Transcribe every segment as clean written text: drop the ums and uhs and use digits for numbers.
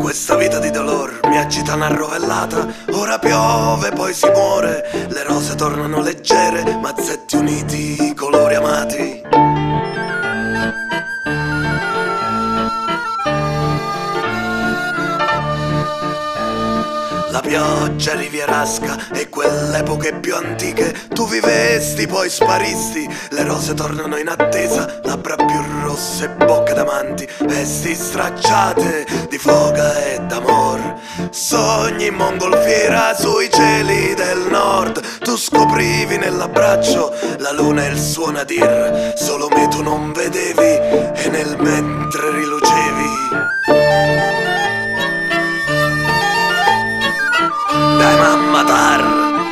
Questa vita di dolor mi agita una rovellata. Ora piove, poi si muore. Le rose tornano leggere, mazzetti uniti, colori amati. La pioggia rivierasca e quelle epoche più antiche. Tu vivesti, poi sparisti. Le rose tornano in attesa, labbra più rosse, bocche d'amanti, vesti stracciate di foga e d'amor. Sogni in mongolfiera sui cieli del nord. Tu scoprivi nell'abbraccio la luna e il suo nadir. Solo me tu non vedevi e nel mentre rilucevi. Dai mamma tar.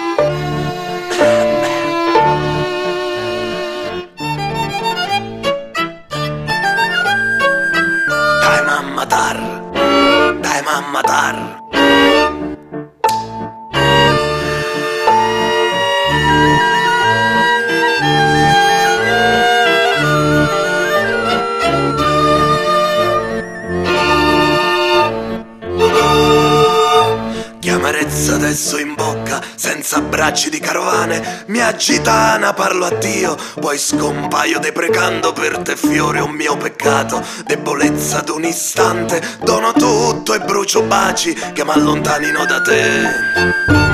Dai mamma tar. Dai mamma tar. Che amarezza adesso in bocca, senza abbracci di carovane. Mia gitana, parlo a Dio, poi scompaio deprecando per te fiore un mio peccato. Debolezza d'un istante, dono tutto e brucio baci che m'allontanino da te.